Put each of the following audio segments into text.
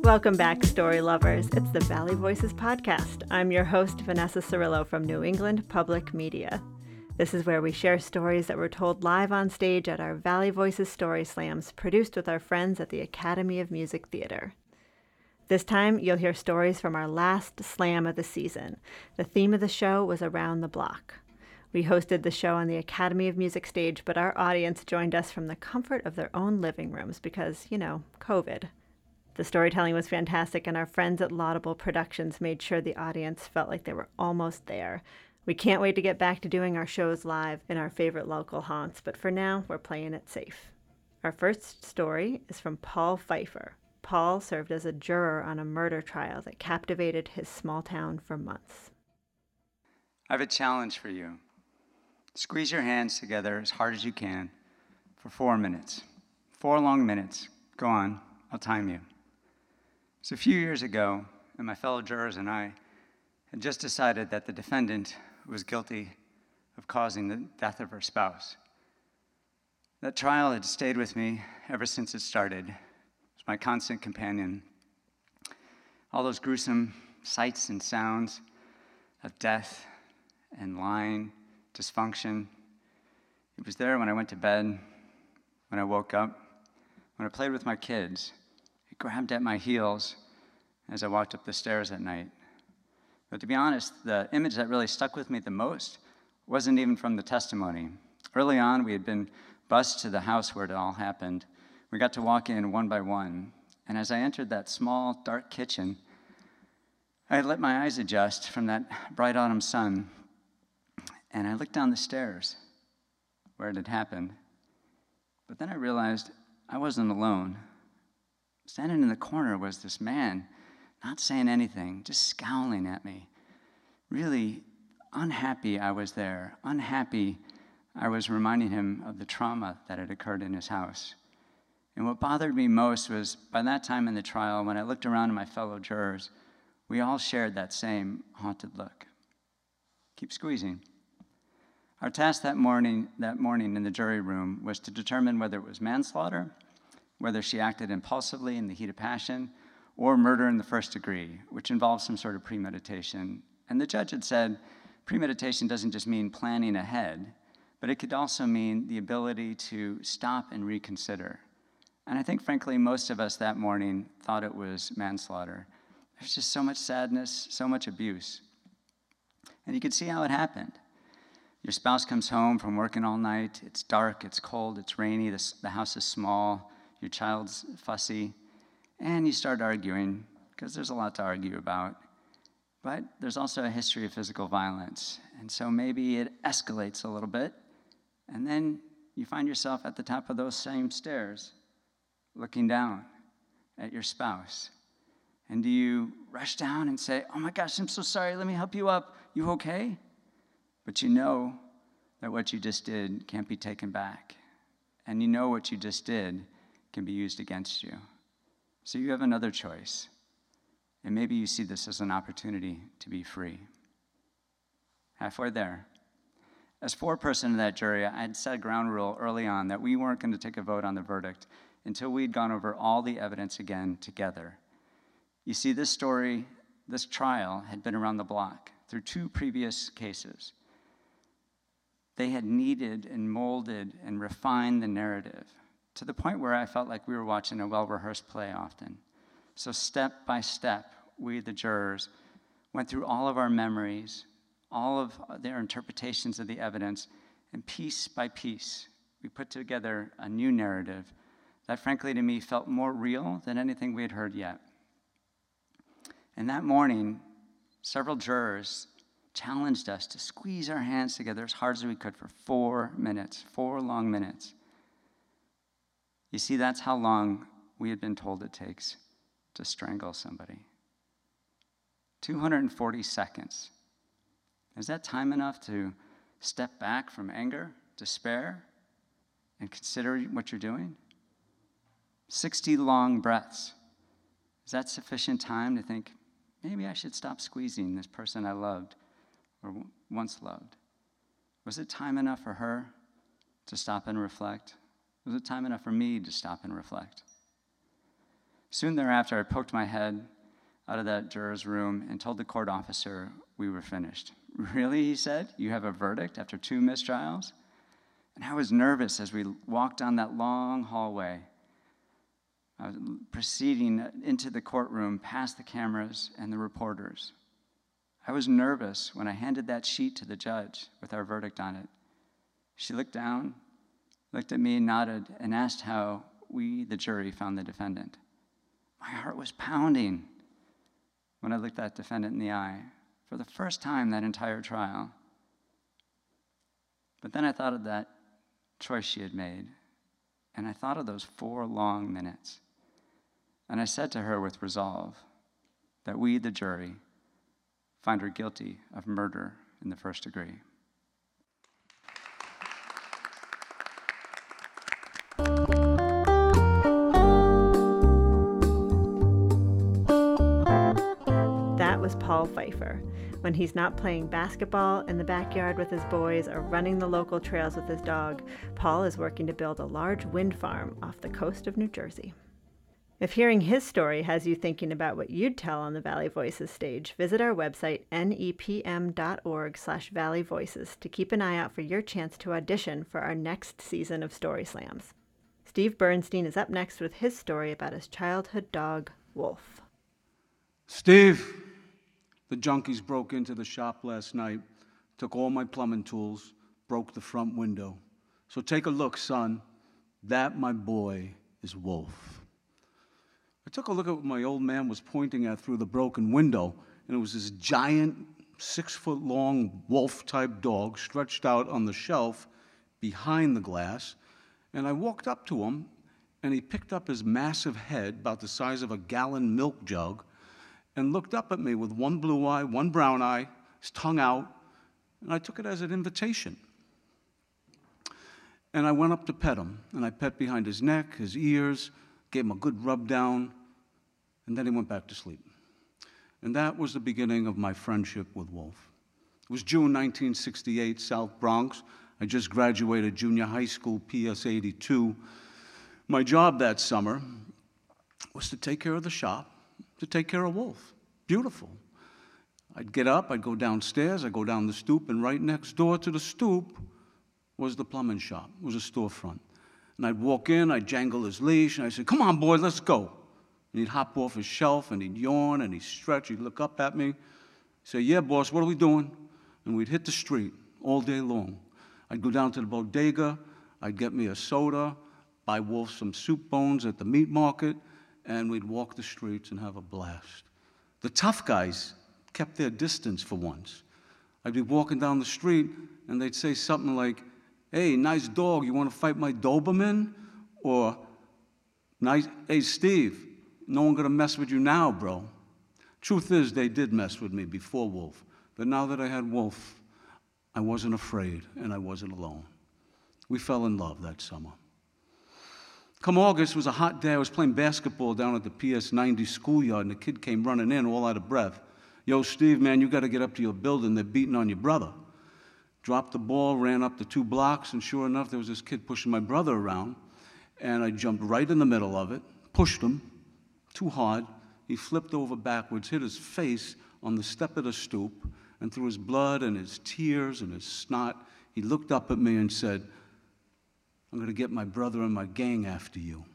Welcome back, story lovers. It's the Valley Voices podcast. I'm your host, Vanessa Cirillo from New England Public Media. This is where we share stories that were told live on stage at our Valley Voices Story Slams, produced with our friends at the Academy of Music Theater. This time, you'll hear stories from our last slam of the season. The theme of the show was Around the Block. We hosted the show on the Academy of Music stage, but our audience joined us from the comfort of their own living rooms because, COVID. The storytelling was fantastic, and our friends at Laudable Productions made sure the audience felt like they were almost there. We can't wait to get back to doing our shows live in our favorite local haunts, but for now, we're playing it safe. Our first story is from Paul Pfeiffer. Paul served as a juror on a murder trial that captivated his small town for months. I have a challenge for you. Squeeze your hands together as hard as you can for 4 minutes. 4 long minutes. Go on, I'll time you. So a few years ago, and my fellow jurors and I had just decided that the defendant was guilty of causing the death of her spouse. That trial had stayed with me ever since it started. It was my constant companion. All those gruesome sights and sounds of death and lying, dysfunction. It was there when I went to bed, when I woke up, when I played with my kids. It grabbed at my heels as I walked up the stairs at night. But to be honest, the image that really stuck with me the most wasn't even from the testimony. Early on, we had been bused to the house where it all happened. We got to walk in one by one. And as I entered that small, dark kitchen, I let my eyes adjust from that bright autumn sun. And I looked down the stairs where it had happened. But then I realized I wasn't alone. Standing in the corner was this man, not saying anything, just scowling at me. Really unhappy I was there, unhappy I was reminding him of the trauma that had occurred in his house. And what bothered me most was, by that time in the trial, when I looked around at my fellow jurors, we all shared that same haunted look. Keep squeezing. Our task that morning in the jury room was to determine whether it was manslaughter, whether she acted impulsively in the heat of passion, or murder in the first degree, which involves some sort of premeditation. And the judge had said premeditation doesn't just mean planning ahead, but it could also mean the ability to stop and reconsider. And I think, frankly, most of us that morning thought it was manslaughter. There's just so much sadness, so much abuse. And you could see how it happened. Your spouse comes home from working all night. It's dark, it's cold, it's rainy, the house is small, your child's fussy, and you start arguing, because there's a lot to argue about. But there's also a history of physical violence, and so maybe it escalates a little bit, and then you find yourself at the top of those same stairs, looking down at your spouse. And do you rush down and say, "Oh my gosh, I'm so sorry, let me help you up, you okay?" But you know that what you just did can't be taken back. And you know what you just did can be used against you. So you have another choice. And maybe you see this as an opportunity to be free. Halfway there. As foreperson of that jury, I had set a ground rule early on that we weren't going to take a vote on the verdict until we'd gone over all the evidence again together. You see, this trial had been around the block through 2 previous cases. They had kneaded and molded and refined the narrative to the point where I felt like we were watching a well-rehearsed play often. So step by step, we, the jurors, went through all of our memories, all of their interpretations of the evidence, and piece by piece, we put together a new narrative that, frankly, to me, felt more real than anything we had heard yet. And that morning, several jurors challenged us to squeeze our hands together as hard as we could for 4 minutes, 4 long minutes. You see, that's how long we had been told it takes to strangle somebody. 240 seconds. Is that time enough to step back from anger, despair, and consider what you're doing? 60 long breaths. Is that sufficient time to think, maybe I should stop squeezing this person I loved or once loved? Was it time enough for her to stop and reflect? Was it time enough for me to stop and reflect? Soon thereafter, I poked my head out of that juror's room and told the court officer we were finished. "Really," he said, "you have a verdict after 2 mistrials?" And I was nervous as we walked down that long hallway. I was proceeding into the courtroom past the cameras and the reporters. I was nervous when I handed that sheet to the judge with our verdict on it. She looked down, looked at me, nodded, and asked how we, the jury, found the defendant. My heart was pounding when I looked that defendant in the eye for the first time that entire trial. But then I thought of that choice she had made, and I thought of those 4 long minutes. And I said to her with resolve that we, the jury, find her guilty of murder in the 1st degree. That was Paul Pfeiffer. When he's not playing basketball in the backyard with his boys or running the local trails with his dog, Paul is working to build a large wind farm off the coast of New Jersey. If hearing his story has you thinking about what you'd tell on the Valley Voices stage, visit our website, nepm.org/Valley Voices, to keep an eye out for your chance to audition for our next season of Story Slams. Steve Bernstein is up next with his story about his childhood dog, Wolf. Steve, the junkies broke into the shop last night, took all my plumbing tools, broke the front window. So take a look, son. That, my boy, is Wolf. I took a look at what my old man was pointing at through the broken window, and it was this giant, 6-foot-long wolf-type dog stretched out on the shelf behind the glass. And I walked up to him, and he picked up his massive head, about the size of a gallon milk jug, and looked up at me with one blue eye, one brown eye, his tongue out, and I took it as an invitation. And I went up to pet him, and I pet behind his neck, his ears, gave him a good rub down, and then he went back to sleep. And that was the beginning of my friendship with Wolf. It was June 1968, South Bronx. I just graduated junior high school, PS 82. My job that summer was to take care of the shop, to take care of Wolf. Beautiful. I'd get up, I'd go downstairs, I'd go down the stoop, and right next door to the stoop was the plumbing shop. It was a storefront. And I'd walk in, I'd jangle his leash, and I'd say, "Come on, boy, let's go." And he'd hop off his shelf, and he'd yawn, and he'd stretch, he'd look up at me. He'd say, "Yeah, boss, what are we doing?" And we'd hit the street all day long. I'd go down to the bodega, I'd get me a soda, buy Wolf some soup bones at the meat market, and we'd walk the streets and have a blast. The tough guys kept their distance for once. I'd be walking down the street, and they'd say something like, "Hey, nice dog, you want to fight my Doberman?" Or, "Nice, hey, Steve, no one gonna mess with you now, bro." Truth is, they did mess with me before Wolf, but now that I had Wolf, I wasn't afraid, and I wasn't alone. We fell in love that summer. Come August, it was a hot day. I was playing basketball down at the PS 90 schoolyard, and a kid came running in all out of breath. "Yo, Steve, man, you got to get up to your building. They're beating on your brother." Dropped the ball, ran up the 2 blocks, and sure enough, there was this kid pushing my brother around, and I jumped right in the middle of it, pushed him too hard. He flipped over backwards, hit his face on the step of the stoop, and through his blood and his tears and his snot, he looked up at me and said, "I'm going to get my brother and my gang after you."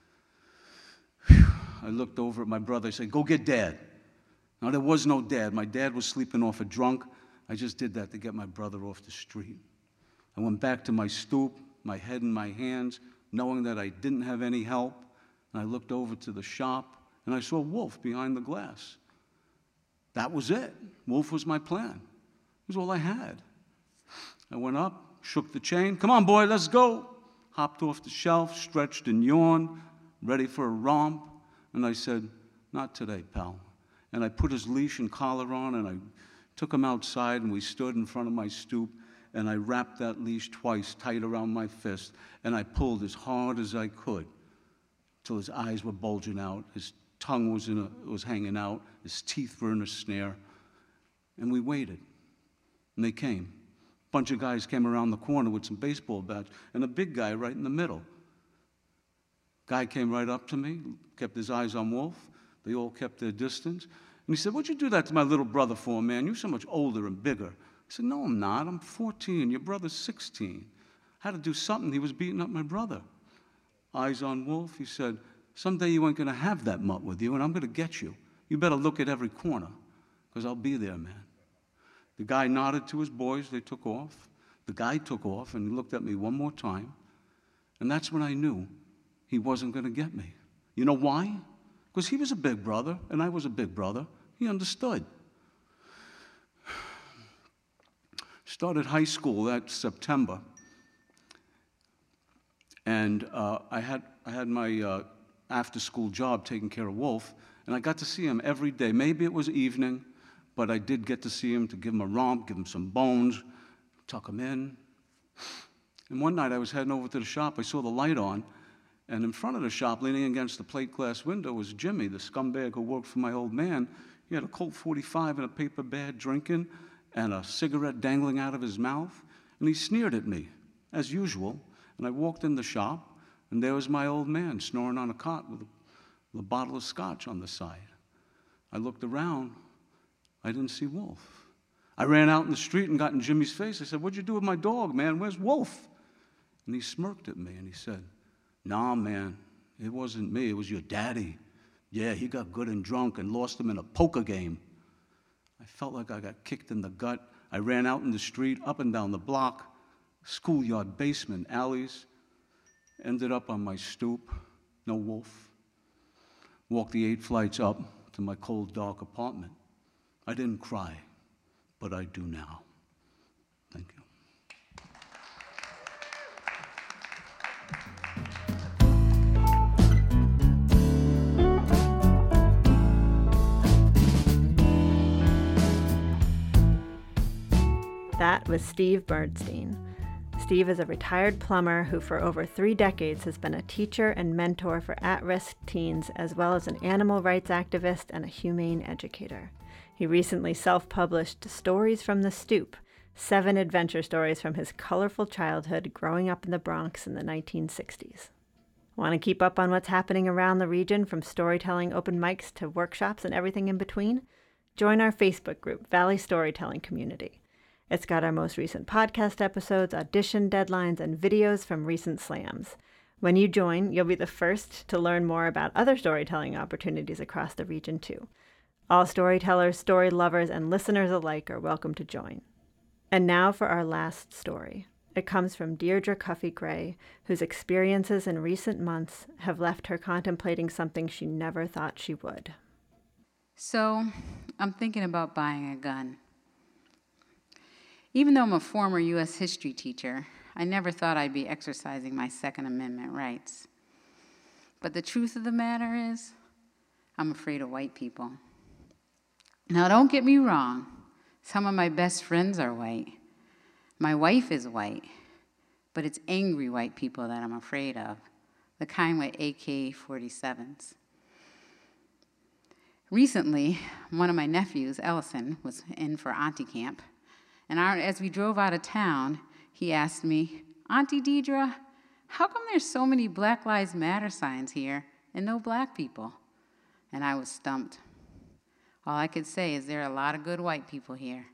I looked over at my brother. I said, "Go get Dad." Now, there was no Dad. My dad was sleeping off a drunk. I just did that to get my brother off the street. I went back to my stoop, my head in my hands, knowing that I didn't have any help. And I looked over to the shop, and I saw Wolf behind the glass. That was it. Wolf was my plan. It was all I had. I went up, shook the chain. "Come on, boy, let's go." Hopped off the shelf, stretched and yawned, ready for a romp. And I said, "Not today, pal." And I put his leash and collar on, and I took him outside, and we stood in front of my stoop, and I wrapped that leash twice tight around my fist, and I pulled as hard as I could till his eyes were bulging out, his tongue was hanging out, his teeth were in a snare. And we waited, and they came. A bunch of guys came around the corner with some baseball bats, and a big guy right in the middle. Guy came right up to me, kept his eyes on Wolf. They all kept their distance. And he said, "What'd you do that to my little brother for, man? You're so much older and bigger." I said, "No, I'm not. I'm 14. Your brother's 16. I had to do something. He was beating up my brother." Eyes on Wolf, he said, "Someday you ain't going to have that mutt with you, and I'm going to get you. You better look at every corner, because I'll be there, man." The guy nodded to his boys. They took off. The guy took off, and he looked at me one more time. And that's when I knew he wasn't going to get me. You know why? Because he was a big brother, and I was a big brother. He understood. Started high school that September. And I had my after-school job taking care of Wolf, and I got to see him every day. Maybe it was evening, but I did get to see him, to give him a romp, give him some bones, tuck him in. And one night I was heading over to the shop. I saw the light on, and in front of the shop, leaning against the plate glass window, was Jimmy, the scumbag who worked for my old man. He had a Colt 45 in a paper bag, drinking, and a cigarette dangling out of his mouth. And he sneered at me, as usual. And I walked in the shop, and there was my old man snoring on a cot with a bottle of scotch on the side. I looked around. I didn't see Wolf. I ran out in the street and got in Jimmy's face. I said, "What'd you do with my dog, man? Where's Wolf?" And he smirked at me, and he said, "Nah, man, it wasn't me. It was your daddy. Yeah, he got good and drunk and lost him in a poker game." I felt like I got kicked in the gut. I ran out in the street, up and down the block, schoolyard basement, alleys, ended up on my stoop, no Wolf. Walked the 8 flights up to my cold, dark apartment. I didn't cry, but I do now. Thank you. That was Steve Bernstein. Steve is a retired plumber who for over 3 decades has been a teacher and mentor for at-risk teens, as well as an animal rights activist and a humane educator. He recently self-published Stories from the Stoop, 7 adventure stories from his colorful childhood growing up in the Bronx in the 1960s. Want to keep up on what's happening around the region, from storytelling open mics to workshops and everything in between? Join our Facebook group, Valley Storytelling Community. It's got our most recent podcast episodes, audition deadlines, and videos from recent slams. When you join, you'll be the first to learn more about other storytelling opportunities across the region, too. All storytellers, story lovers, and listeners alike are welcome to join. And now for our last story. It comes from Deirdre Cuffey Gray, whose experiences in recent months have left her contemplating something she never thought she would. So, I'm thinking about buying a gun. Even though I'm a former U.S. history teacher, I never thought I'd be exercising my Second Amendment rights. But the truth of the matter is, I'm afraid of white people. Now, don't get me wrong. Some of my best friends are white. My wife is white. But it's angry white people that I'm afraid of, the kind with AK-47s. Recently, one of my nephews, Ellison, was in for auntie camp. And as we drove out of town, he asked me, "Auntie Deidre, how come there's so many Black Lives Matter signs here and no black people?" And I was stumped. All I could say is there are a lot of good white people here.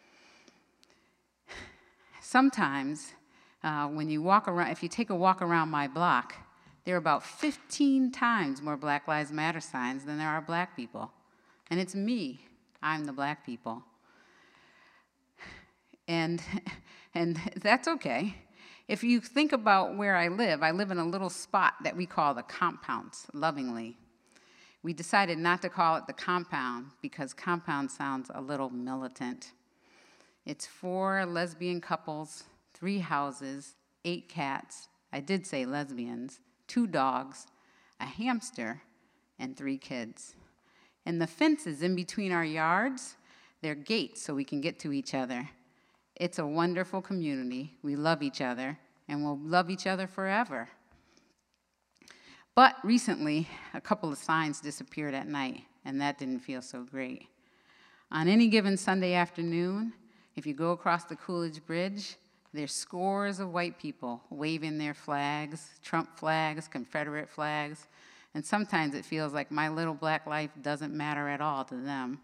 Sometimes, when you walk around, if you take a walk around my block, there are about 15 times more Black Lives Matter signs than there are black people. And it's me. I'm the black people. And that's okay. If you think about where I live in a little spot that we call the compounds, lovingly. We decided not to call it the compound because compound sounds a little militant. It's 4 lesbian couples, 3 houses, 8 cats, I did say lesbians, 2 dogs, a hamster, and 3 kids. And the fences in between our yards, they're gates so we can get to each other. It's a wonderful community. We love each other, and we'll love each other forever. But recently, a couple of signs disappeared at night, and that didn't feel so great. On any given Sunday afternoon, if you go across the Coolidge Bridge, There's scores of white people waving their flags, Trump flags, Confederate flags, and sometimes it feels like my little black life doesn't matter at all to them.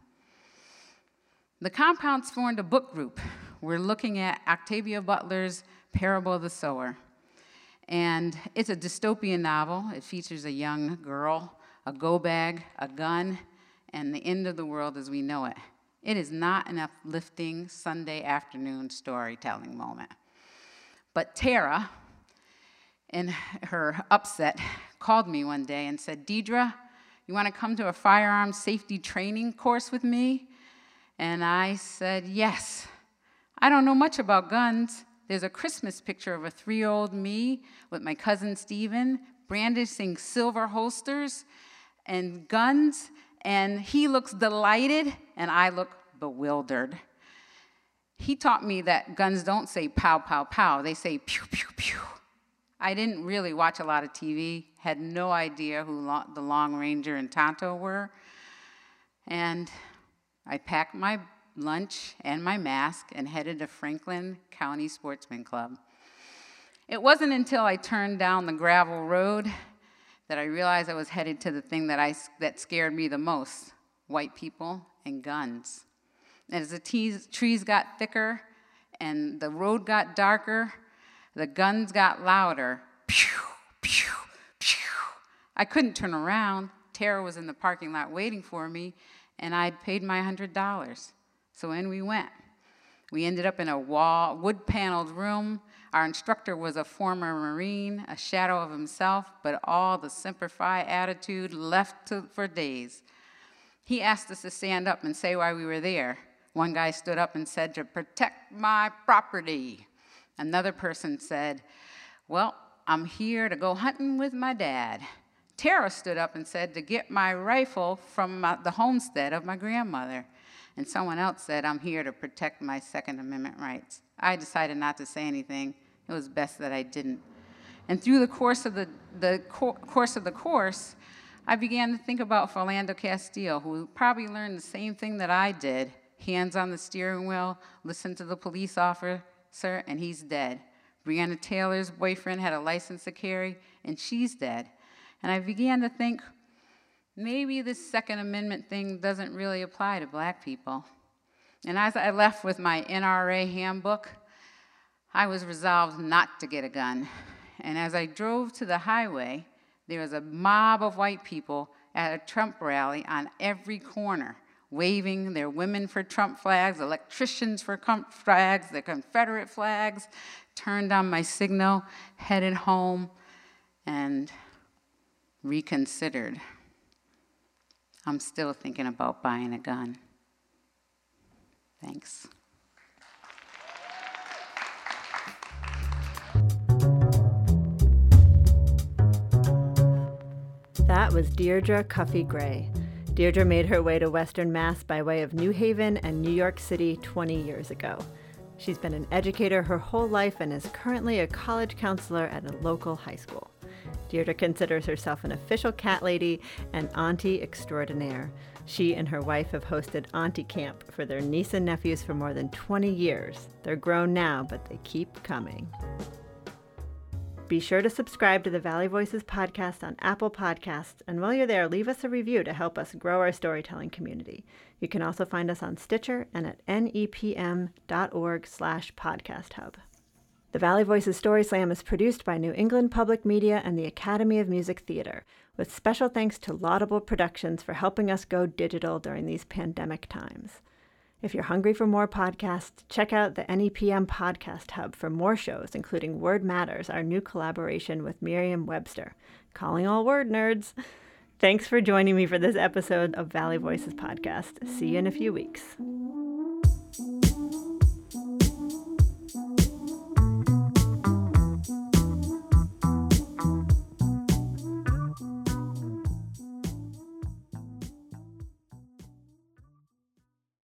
The compounds formed a book group. We're looking at Octavia Butler's Parable of the Sower. And it's a dystopian novel. It features a young girl, a go bag, a gun, and the end of the world as we know it. It is not an uplifting Sunday afternoon storytelling moment. But Tara, in her upset, called me one day and said, "Deidre, you want to come to a firearms safety training course with me?" And I said, "Yes. I don't know much about guns. There's a Christmas picture of a 3-year-old me with my cousin Stephen brandishing silver holsters and guns, and he looks delighted, and I look bewildered." He taught me that guns don't say pow, pow, pow. They say pew, pew, pew. I didn't really watch a lot of TV, had no idea who the Long Ranger and Tonto were. And I packed my lunch and my mask and headed to Franklin County Sportsman Club. It wasn't until I turned down the gravel road that I realized I was headed to the thing that scared me the most: white people and guns. And as the trees got thicker and the road got darker, the guns got louder. Pew, pew, pew. I couldn't turn around. Tara was in the parking lot waiting for me, and I'd paid my $100. So in we went. We ended up in a wood-paneled room. Our instructor was a former Marine, a shadow of himself, but all the Semper Fi attitude left for days. He asked us to stand up and say why we were there. One guy stood up and said, "To protect my property." Another person said, "Well, I'm here to go hunting with my dad." Tara stood up and said, "To get my rifle from the homestead of my grandmother." And someone else said, "I'm here to protect my Second Amendment rights." I decided not to say anything. It was best that I didn't. And through the course of the course, I began to think about Philando Castile, who probably learned the same thing that I did: hands on the steering wheel, listen to the police officer, and he's dead. Breonna Taylor's boyfriend had a license to carry, and she's dead. And I began to think, maybe this Second Amendment thing doesn't really apply to black people. And as I left with my NRA handbook, I was resolved not to get a gun. And as I drove to the highway, there was a mob of white people at a Trump rally on every corner, waving their Women for Trump flags, electricians for Trump flags, the Confederate flags. Turned on my signal, headed home, and reconsidered. I'm still thinking about buying a gun. Thanks. That was Deirdre Cuffey Gray. Deirdre made her way to Western Mass by way of New Haven and New York City 20 years ago. She's been an educator her whole life and is currently a college counselor at a local high school. Deirdre considers herself an official cat lady and auntie extraordinaire. She and her wife have hosted Auntie Camp for their niece and nephews for more than 20 years. They're grown now, but they keep coming. Be sure to subscribe to the Valley Voices podcast on Apple Podcasts, and while you're there, leave us a review to help us grow our storytelling community. You can also find us on Stitcher and at nepm.org/podcasthub. The Valley Voices Story Slam is produced by New England Public Media and the Academy of Music Theater, with special thanks to Laudable Productions for helping us go digital during these pandemic times. If you're hungry for more podcasts, check out the NEPM Podcast Hub for more shows, including Word Matters, our new collaboration with Merriam-Webster. Calling all word nerds. Thanks for joining me for this episode of Valley Voices Podcast. See you in a few weeks.